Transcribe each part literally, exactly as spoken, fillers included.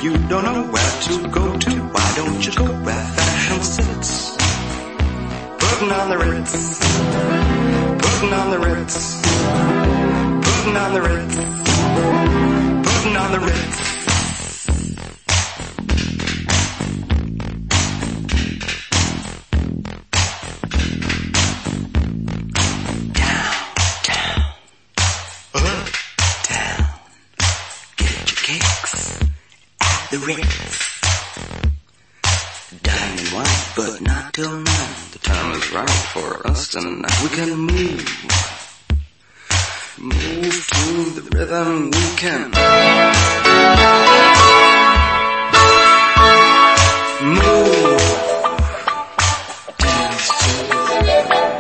you don't know where to go to, why don't you go where fashion sits? Putting on the Ritz, putting on the Ritz, putting on the Ritz, putting on the Ritz. The Ritz. Dining wine, but not till nine. The time is right for us tonight. We can move, move to the rhythm. We can move, dance to the rhythm.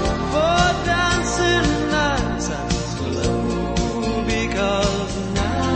Because now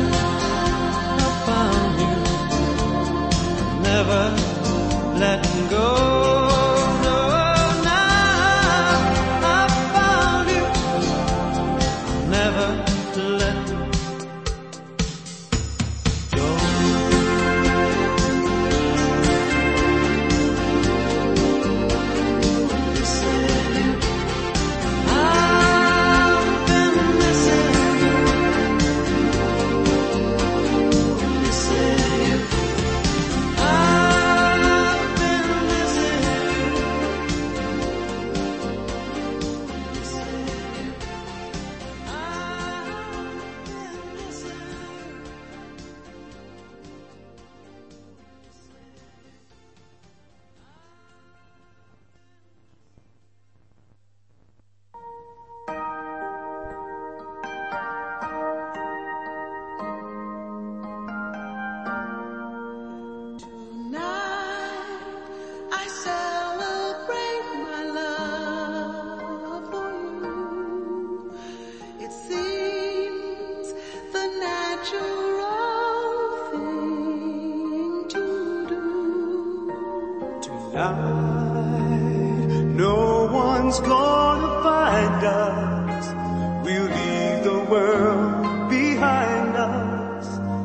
Tonight, no one's gonna find us. We'll leave the world behind us.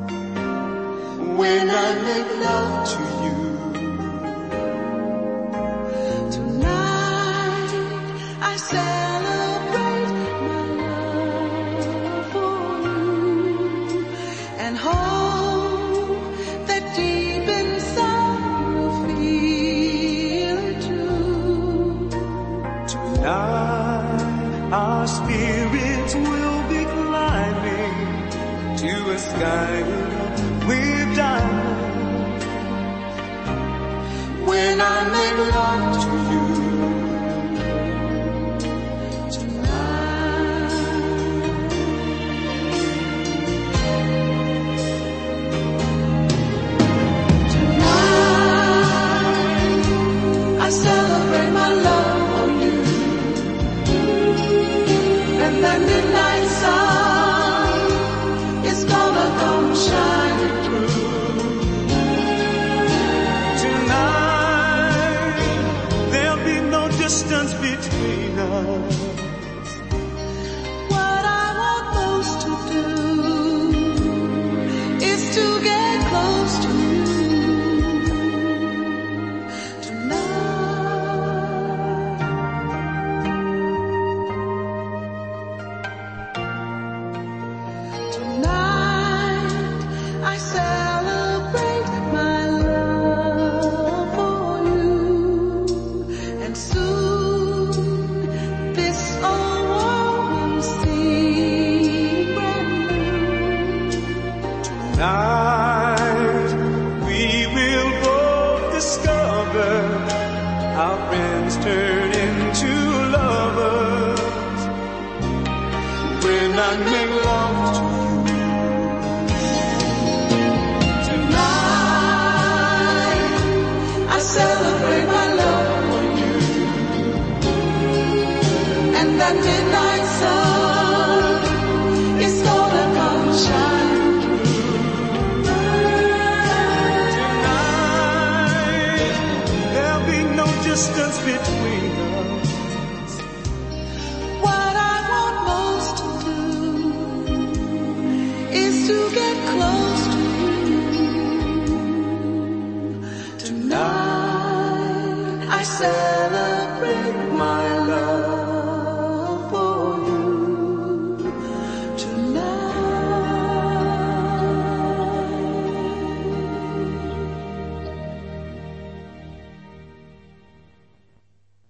When I make love to you, tonight I celebrate my love for you and hope that deep inside you'll feel it too. Tonight our spirits will be climbing to a sky with diamonds. When I make love to you tonight, tonight I celebrate my love for you, and that midnight sun is gonna come shining through. Distance between us. What I want most to do is to get close to you tonight. Tonight I celebrate my love for you, and soon this old world will seem brand new. Tonight we will both discover our friends turn into lovers. When I make love to you tonight, I celebrate my love for you, and that midnight sun is gonna come shining through. tonight. There'll be no distance between us. What I want most to do is to get close to you tonight. I celebrate my love for you tonight.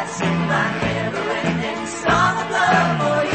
sing my never-ending song of love for you.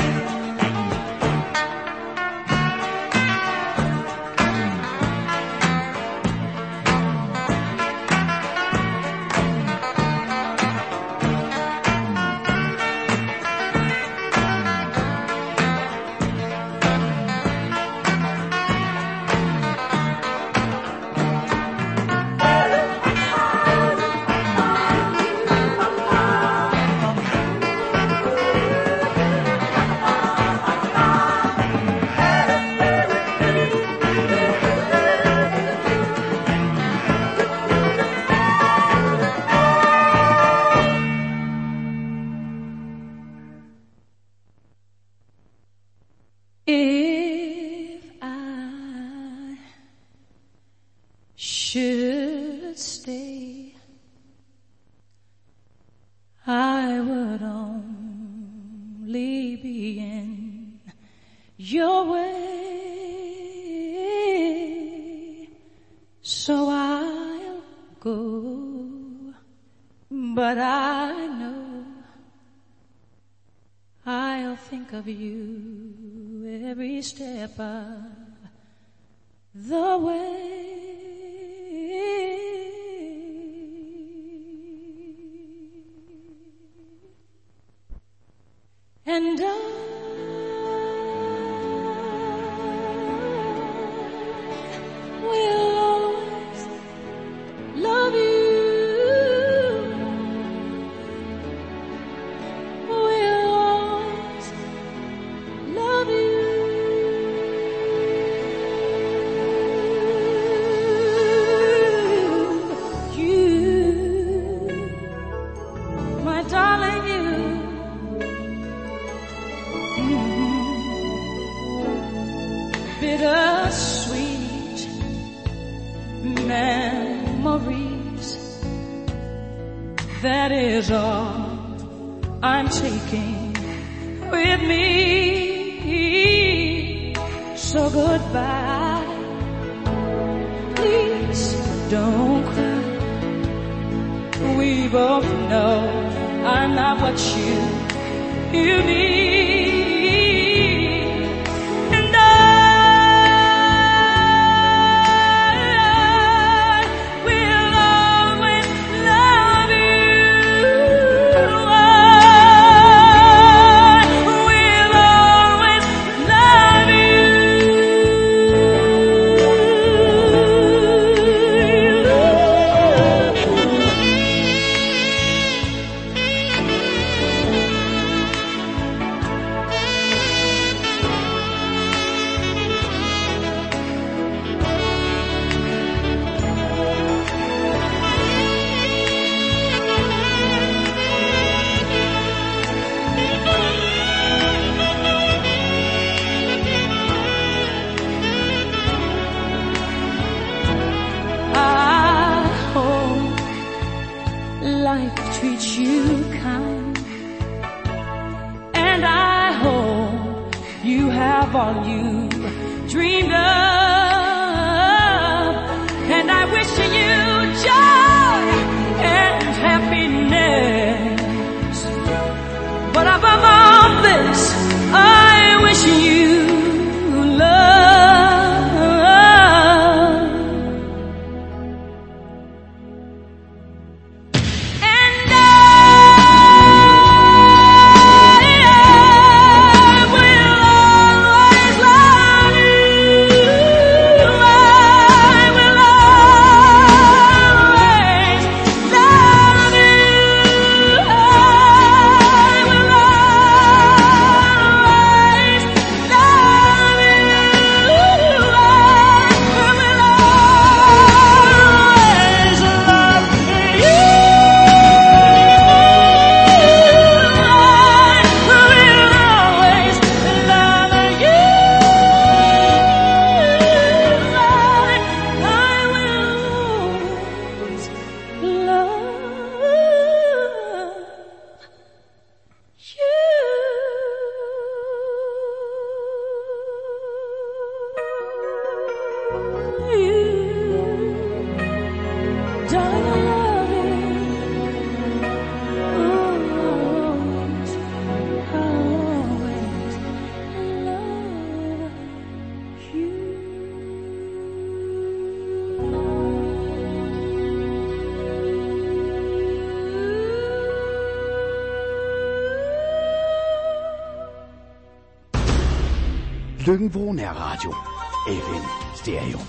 If I should stay, I would only be in your way, so I'll go, but I know I'll think of you every step of the way. And I will always love you. Will always love you. Bittersweet memories, that is all I'm taking with me. So goodbye, please don't cry. We both know I'm not what you, you need. Life treats you kind, and I hope you have all you dreamed of, and I wish you joy and happiness, but above all this, I wish you love. Lykken Nærradio. F M Stereo.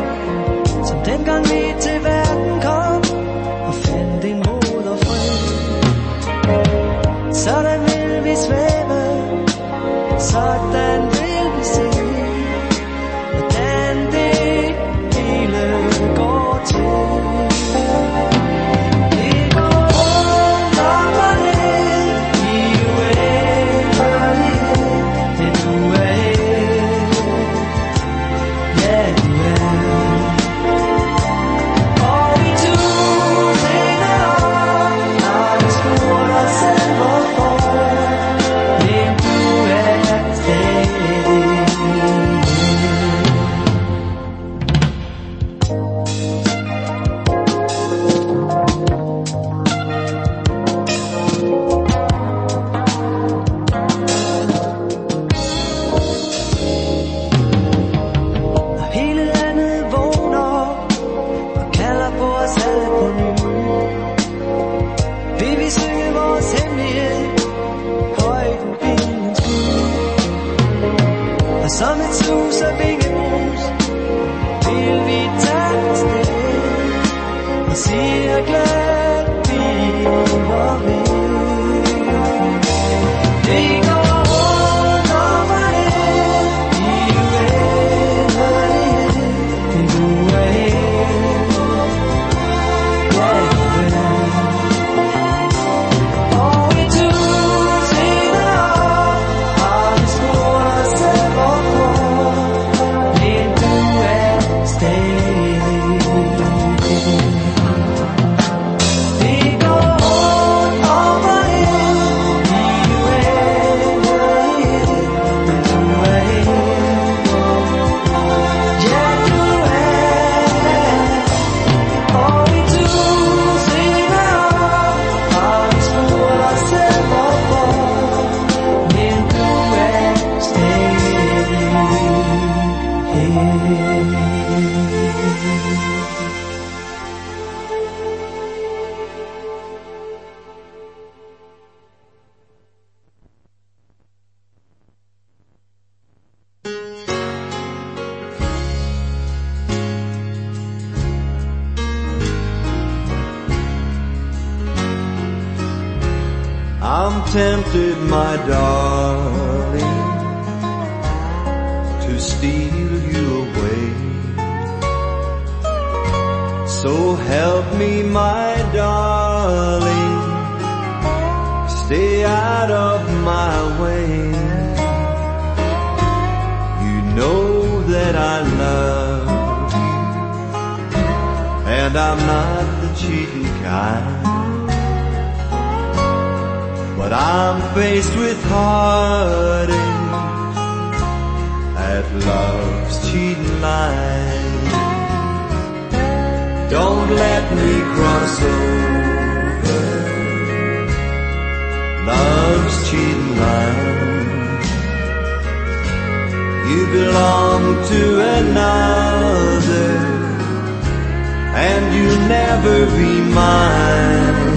Dengang vi til verden kom og fandt en mod og fred. I'm tempted, my darling, to steal you away. So help me, my darling, stay out of my way. You know that I love you, and I'm not the cheating kind. But I'm faced with heartache at love's cheating line. Don't let me cross over love's cheating line. You belong to another, and you'll never be mine.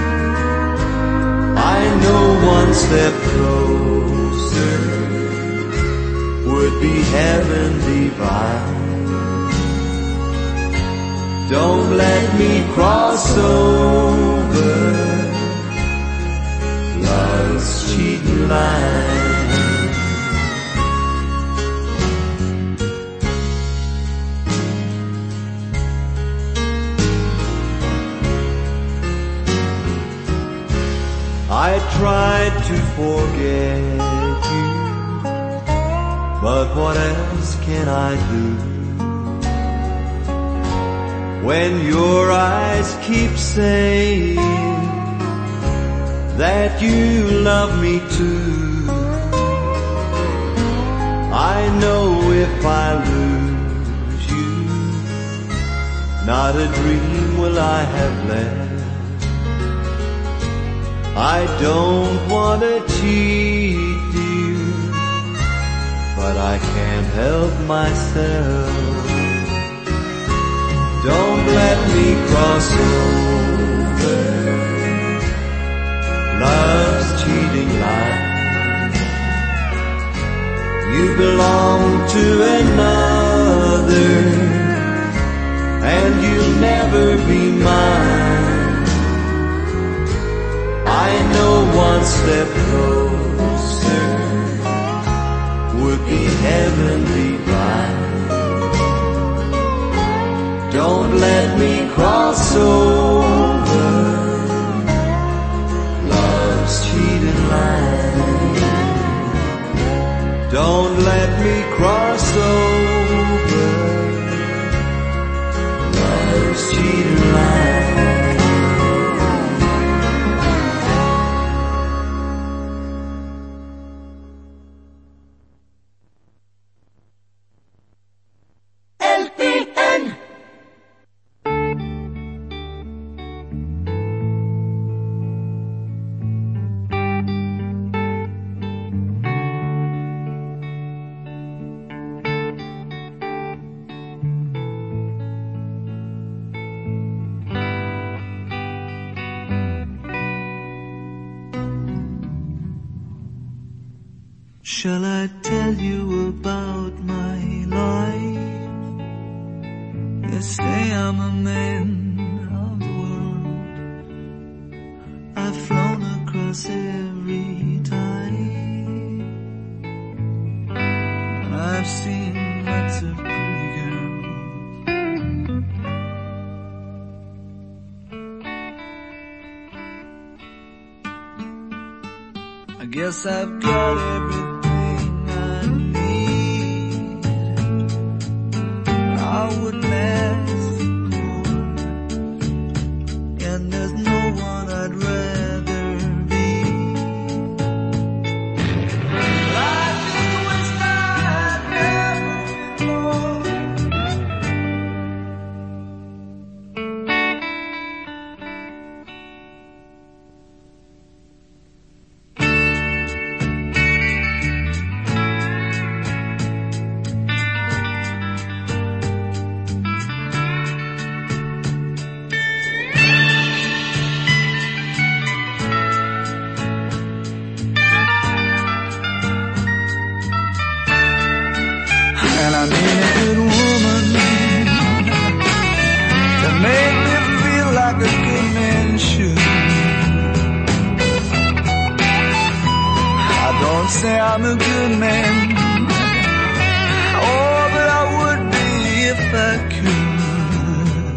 I know one step closer would be heaven divine. Don't let me cross over love's cheating line. I tried to forget you, but what else can I do? When your eyes keep saying that you love me too, I know if I lose you, not a dream will I have left. I don't want to cheat you, but I can't help myself. Don't let me cross over love's cheating line. You belong to another, and you'll never be mine. I know one step closer would be heaven divine. Don't let me cross over love's cheating line. Don't let me cross over love's cheating line. Shall I tell you about my life? Yes, say I'm a man of the world. I've flown across every tide. guess I've got everything I need. I wouldn't ask more, and there's no one I'd rather be. Life is a waste I'd never before. And I need a good woman to make me feel like a good man should. I don't say I'm a good man, oh, but I would be if I could.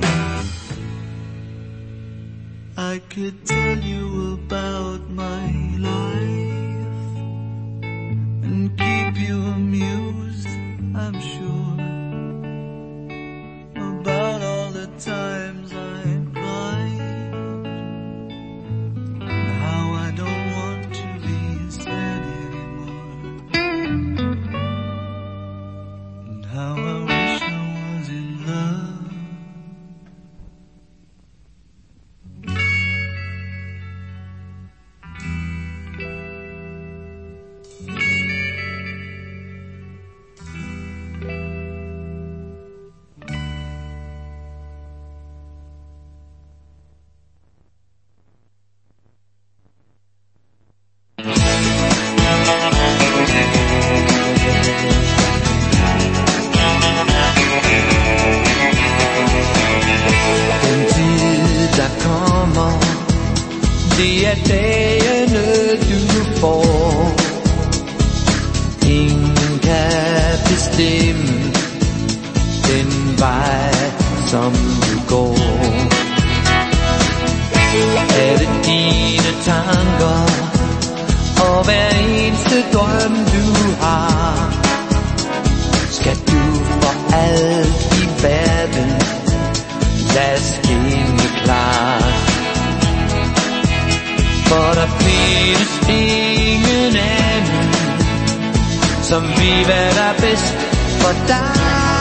I could tell you about my life and keep you amused, I'm sure, about all the times I cried and how I don't want to be sad anymore, and how I wish I was in love. Det er dagene du får. Ingen kan bestemme den vej som du går. Er det dine tanker og hver eneste drøm du har? Skal du for alt i verden lad skinne klart? For der findes ingen anden, som ved hvad der er bedst for dig.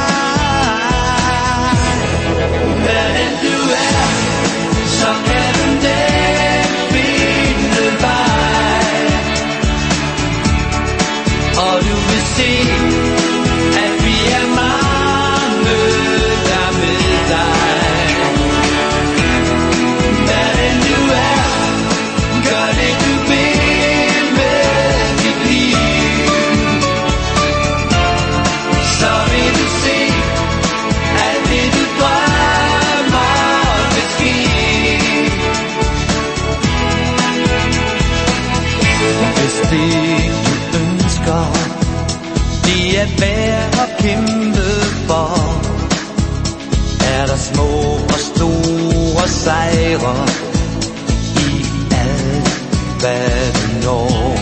Hvad den du er, så kan du nemt finde vej. Og du vil se, at vi er mange, der med dig. Hvad den du er, gør det du vil med dit liv. Så vil du se, at det du drømmer vil ske. Hvis det du ønsker, det er værd at kæmpe for, er der små og store sejre hvad du når.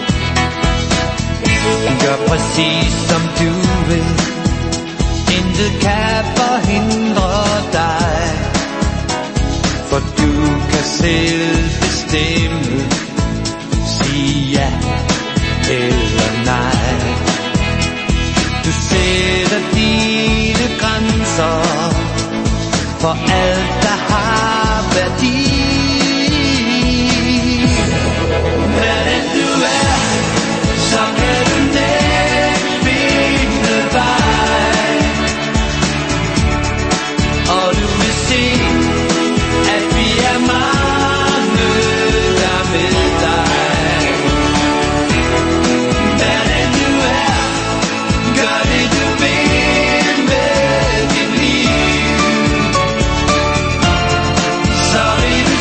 Gør præcis som du vil, intet kan forhindre dig, for du kan selv bestemme, sig ja eller nej. Du sætter dine grænser for alt der har værdi. Hvad den du er, så kan du nemt finde vej. Og du vil se, at vi er mange, der med dig. Hvad den du er, gør det du vil med dit liv. Så vil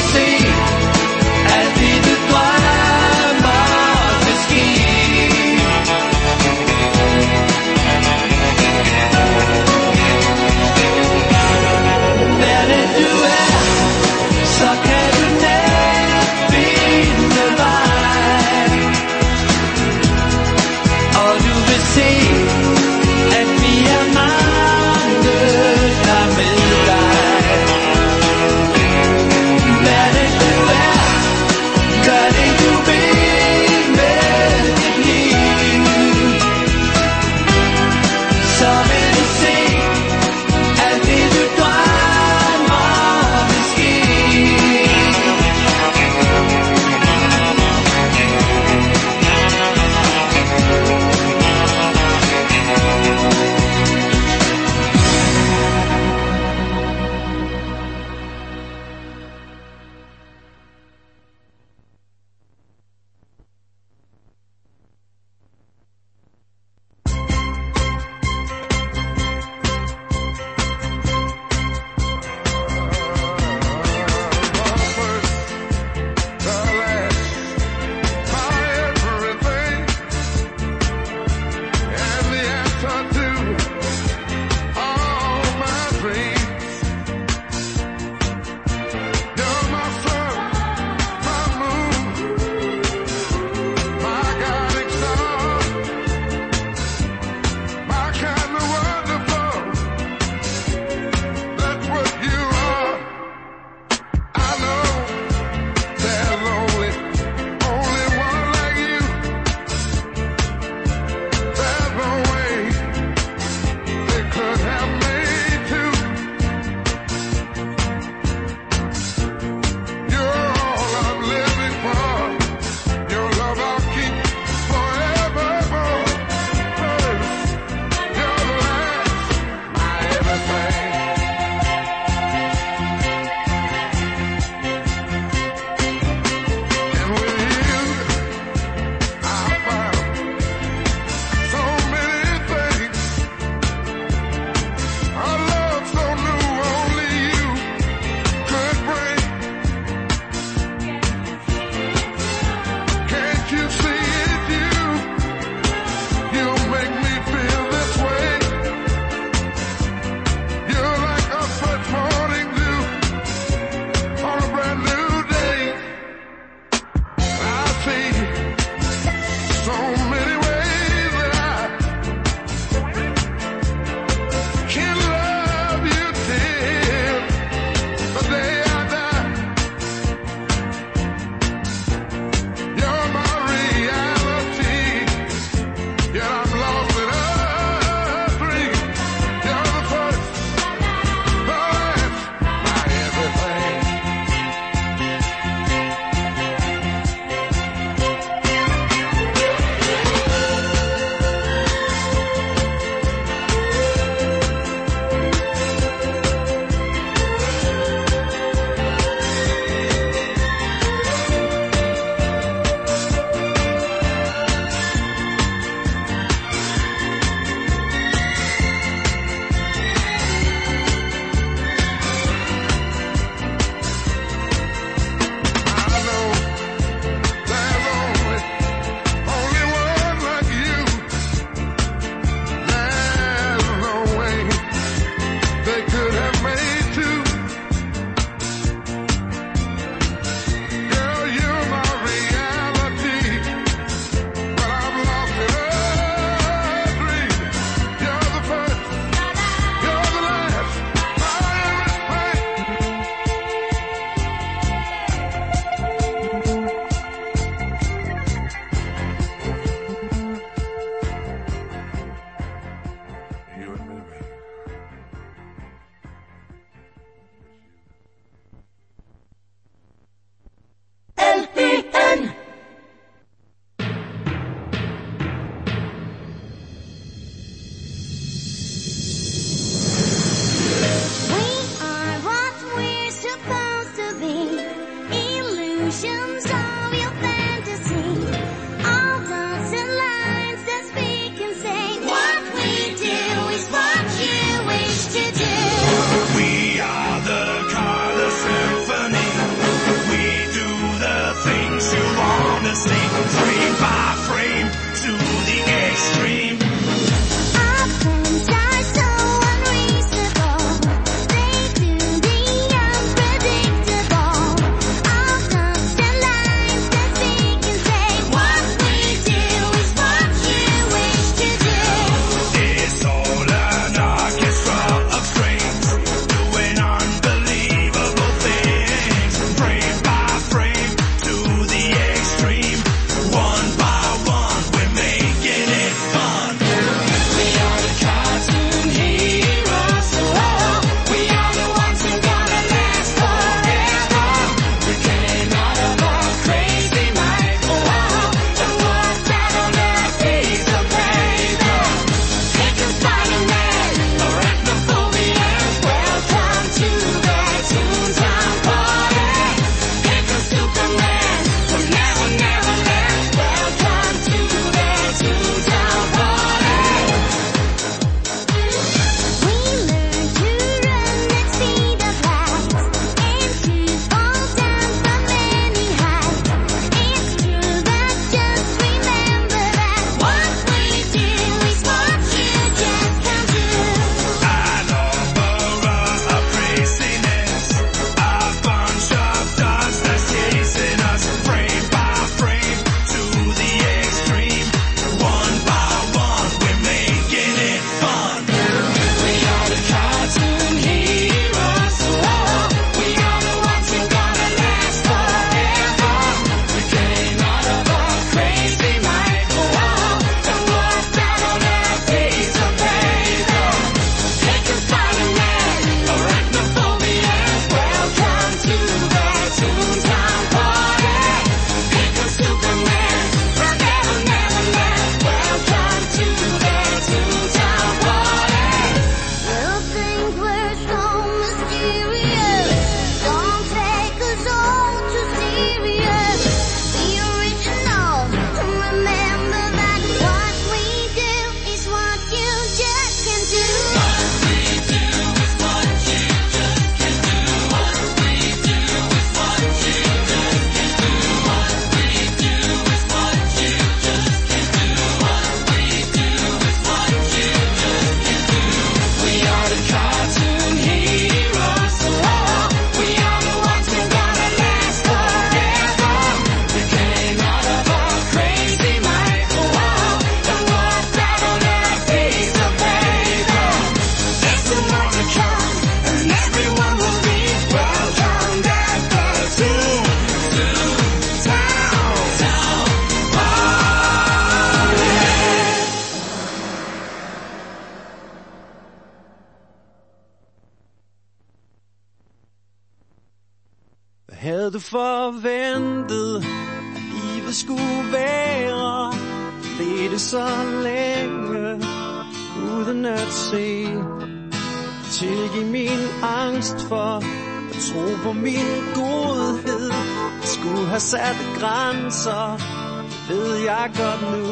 Havde du forventet, at livet skulle være, ledte så længe, uden at se. Tilgiv min angst for at tro på min godhed. Skulle have sat grænser, ved jeg godt nu.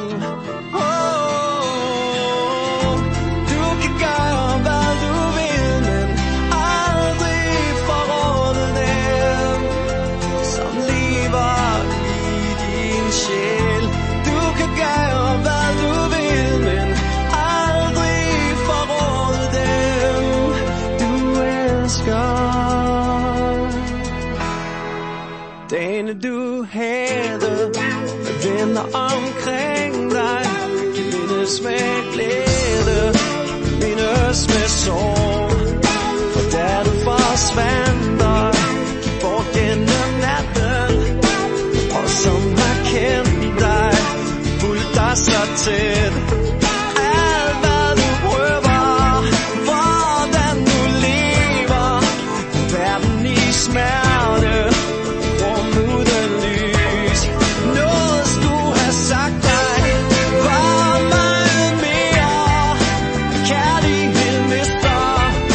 Oh, du kan gøre hvad du vil, men aldrig forråde dem, som lever i din sjæl. Du kan gøre hvad du vil, men aldrig forråde dem, du elsker. Dagene du havde med venner omkring dig, kan mindes med glæde, mindes med sorg. For da du forsvandt og gik bort gennem natten, og som har kendt dig, fulgt dig så tæt. Alt hvad du prøver, hvordan du lever, verden i smerte, rum uden lys. Noget skulle have sagt dig, var meget mere. Kærlighed mister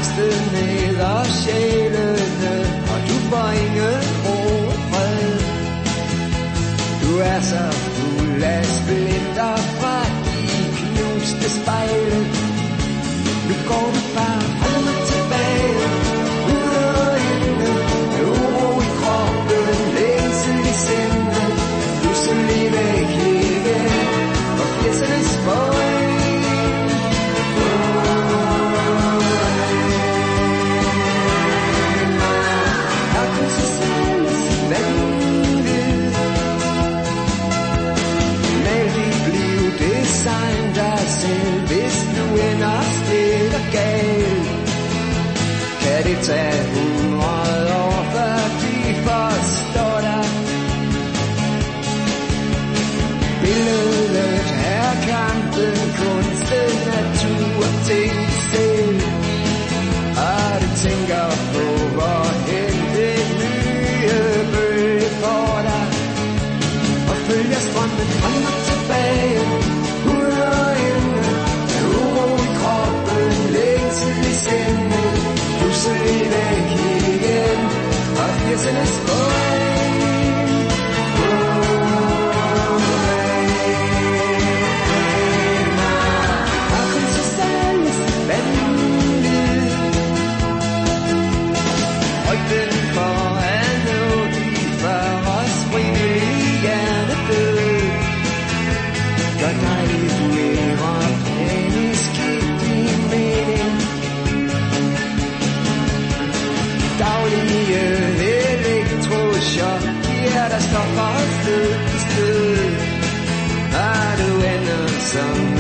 angsten neder sjælene, og du bringer ro og fred. Du er så fuld af splinter fra de knuste spejle. Nu går du bare frem og tilbage, ud og inde, med uro i kroppen, længsel i sindet. Pludselig væk igen, og fjersernes bøj. Her kunne så sælges vandet. Mal dit liv, design dig selv, hvis du ender stille og galt. Kan det tage hundrede år, før de forstår dig? Billedet er kampen, kunsten, natur, ting selv. Og du tænker på, hvorhen det nye bølge får dig. Og følger strømmen frem og tilbage, ud og inde, med uro i kroppen, længsel i sindet. Pludselig væk igen, og firsernes bøj. Rygten for at nå de før os frivillige hjernedød gør dig lidt mere panisk i din mening. Daglige elektrochok giver dig stoffer sted til sted, og du ender som